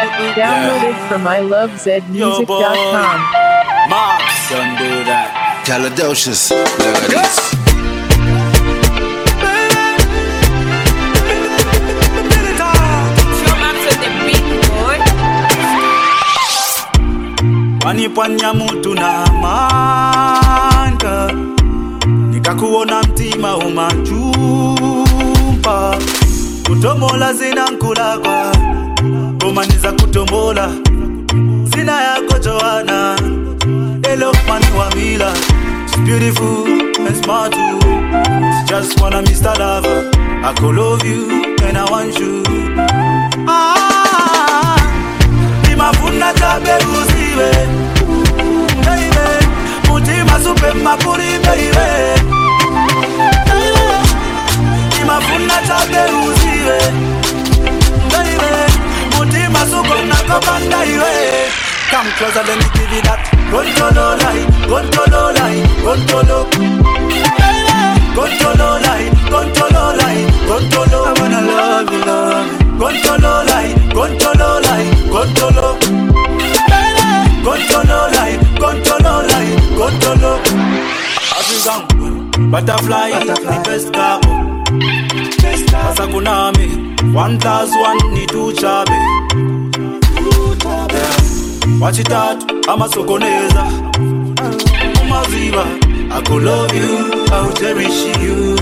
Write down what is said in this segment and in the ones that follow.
Downloaded from ilovezmusic.com. Marks, don't do that. Calidocious, look at this. Wanipanya mutu na manta, nikakuona mtima umachumpa. Kutomola zina nkulakwa, kumaniza kutomola zina yako Joanna. Hello mani wa mila, she's beautiful and smart too. She just wanna Mr. Lover. I could love you and I want you. Nimafuna tabe usiwe, baby. Mutima supe makuri, baby. Nimafuna tabe usiwe, baby. Mutima suko nakopanda iwe. Come closer, let me give you that. Control line, control line, control. Control line, control line, control. I wanna love you, love you. Control line, control line, control. Control line, control line, control. African butterfly, the best couple. Asakunami, 1+1 ni 2 chabe. Wachitatu amasokoneza umaziba. I could love you, I will cherish you.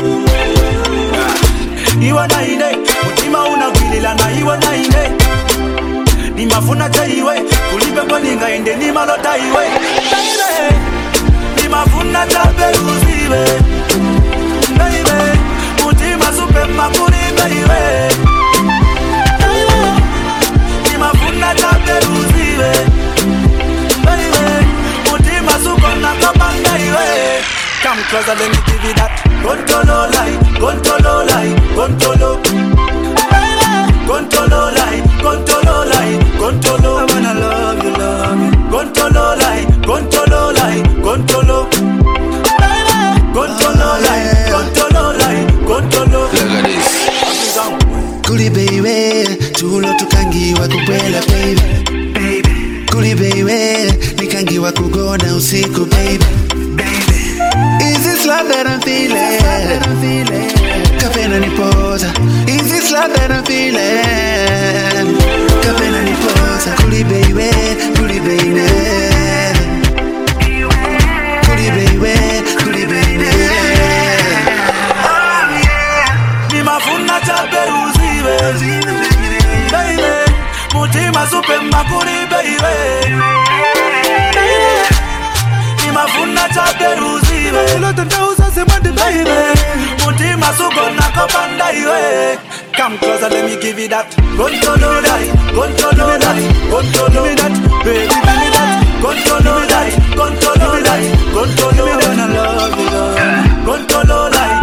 Iwa na ine, mutima unagwilila na iwa na ine. Nimafuna cha iwe, kulipe kwa ninga ende ni malota iwe. Nimafuna cha peruziwe, baby. Mutima supe makuri, baby. Nimafuna cha peruziwe, baby. Mutima suko na kapanda iwe. Come closer, let me give you that. Control line, control line, control. Control line, control line, control. I wanna love you, love you. Control line, control line, control. Control line, control line, control. Look at this. Kuli baby, tulo tukangiwa kupela baby. Kuli baby, nikangiwa kugona usiku baby. Is this love that I'm feeling? Kapena nipoza. Is this love that I'm feeling? Kapena nipoza. Kuli baby, kuli baby. Kuli baby, kuli baby. Nimafuna chape uziwe, baby. Mutima supe makuri, baby. Nimafuna chape uziwe, loto ndauza semande, baby. Mutima suko nakopanda iwe. Come closer, let me give you that. Control that, control that, control me that, baby, give me that. Control that, control that, control. I wanna love you, love. Control that.